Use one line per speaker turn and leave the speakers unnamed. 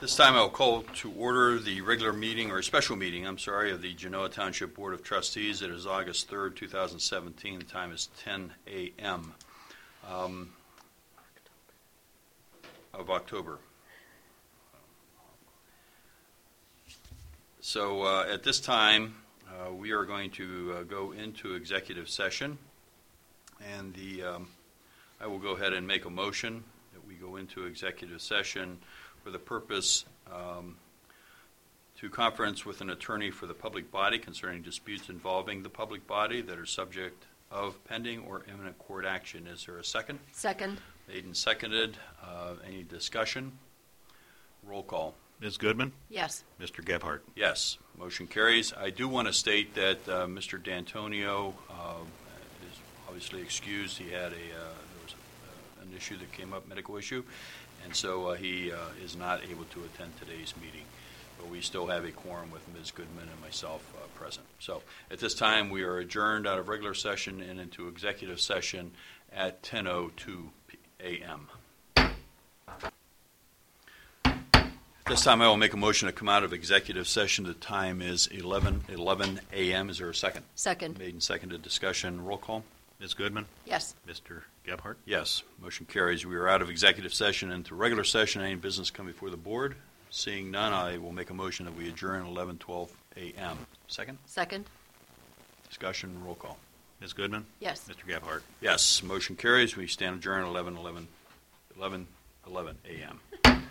This time I'll call to order the regular meeting, or special meeting, of the Genoa Township Board of Trustees. It is August 3rd, 2017. The time is 10 a.m. Of October. So at this time, we are going to go into executive session, and I will go ahead and make a motion that we go into executive session for the purpose to conference with an attorney for the public body concerning disputes involving the public body that are subject of pending or imminent court action. Is there a second?
Second.
Made and seconded. Any discussion? Roll call.
Ms. Goodman?
Yes.
Mr. Gebhardt?
Yes. Motion carries. I do want to state that Mr. D'Antonio is obviously excused. He had there was an issue that came up, medical issue, and so he is not able to attend today's meeting. But we still have a quorum with Ms. Goodman and myself present. So at this time, we are adjourned out of regular session and into executive session at 10:02 a.m. At this time, I will make a motion to come out of executive session. The time is 11 a.m. Is there a second?
Second.
Made and seconded. Discussion. Roll call.
Ms. Goodman?
Yes.
Mr. Gebhardt?
Yes. Motion carries. We are out of executive session into regular session. Any business come before the board? Seeing none, I will make a motion that we adjourn 11:12 a.m. Second?
Second.
Discussion. Roll call.
Ms. Goodman?
Yes.
Mr. Gebhardt?
Yes. Motion carries. We stand adjourned 11 a.m.